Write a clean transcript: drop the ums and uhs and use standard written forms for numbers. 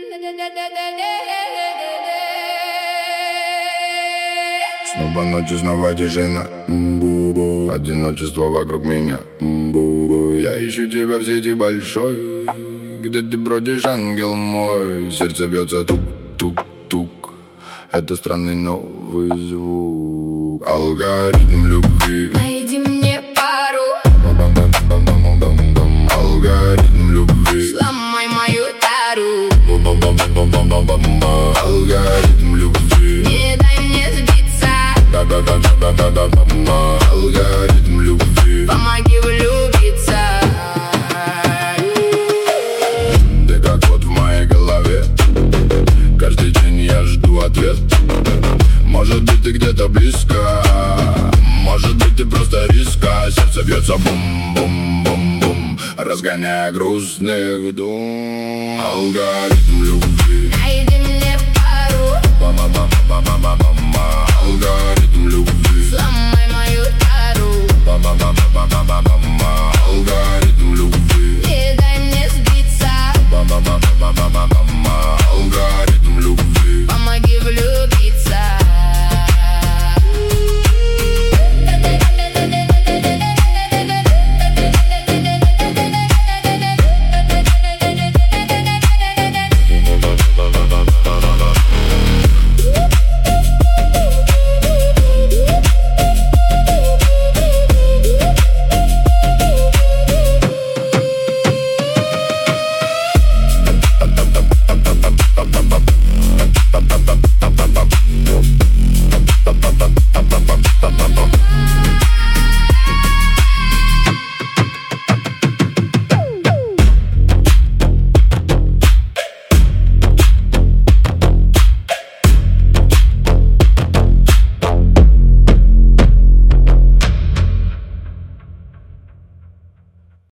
Снова ночь, снова тишина. Одиночество вокруг меня. Я ищу тебя в сети большой, где ты бродишь, ангел мой. Сердце бьется тук-тук-тук. Это странный новый звук. Алгоритм любви. Найди мне пару. Алгоритм любви. Сломай мою тару. Алгоритм любви. Не дай мне сбиться. Алгоритм любви. Помоги влюбиться. Ты как кот в моей голове. Каждый день я жду ответ. Может быть, ты где-то близко. Может быть, ты просто риска. Сердце бьется бум-бум-бум-бум, разгоняя грустных дум. Алгоритм любви. Найди мне пару. Алгоритм любви. Сломай мою тару. Алгоритм